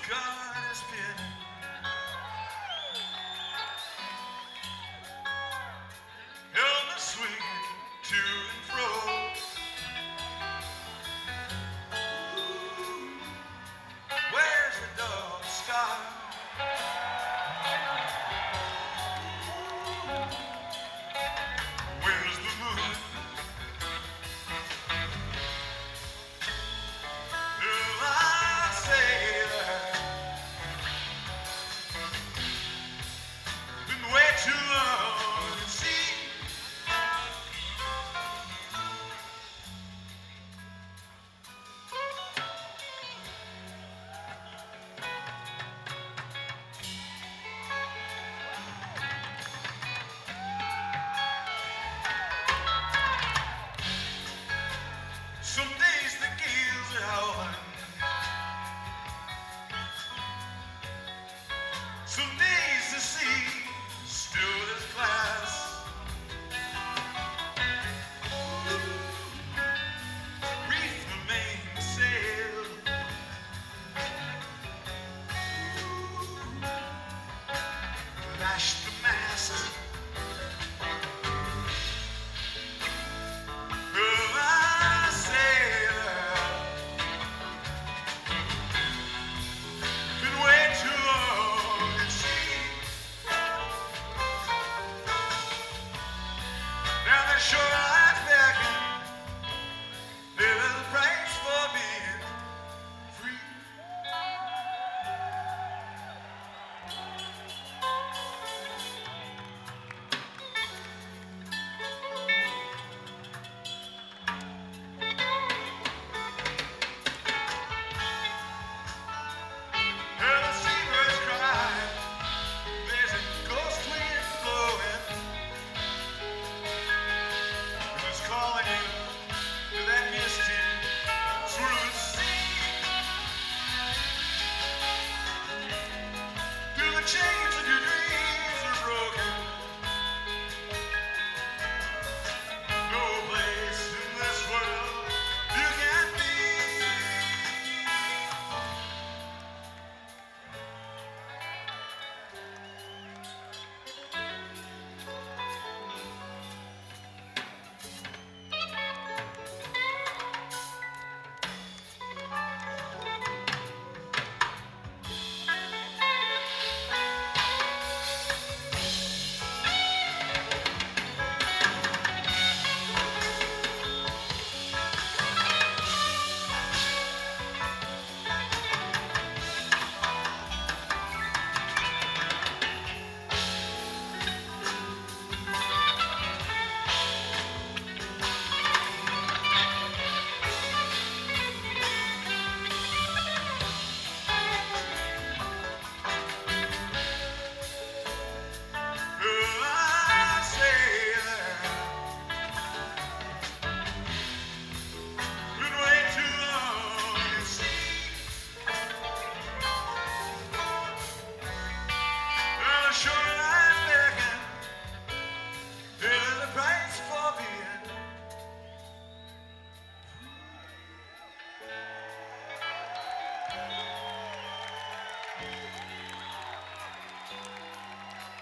God is spinning. Helmet swinging to and fro. Ooh, where's the dog star? Where's the moon? Will I say that? Been way too long to see. Some days the gales are howling. Some days the sea still has class. Reef the mainsail. Lash the mast. Will I sailor? Been way too long at sea. Now the shore lies beckon. There's a price for being free. Hear the seabirds cry. There's a ghost wind blowing. Who's calling you to that misty through sea? Through the chain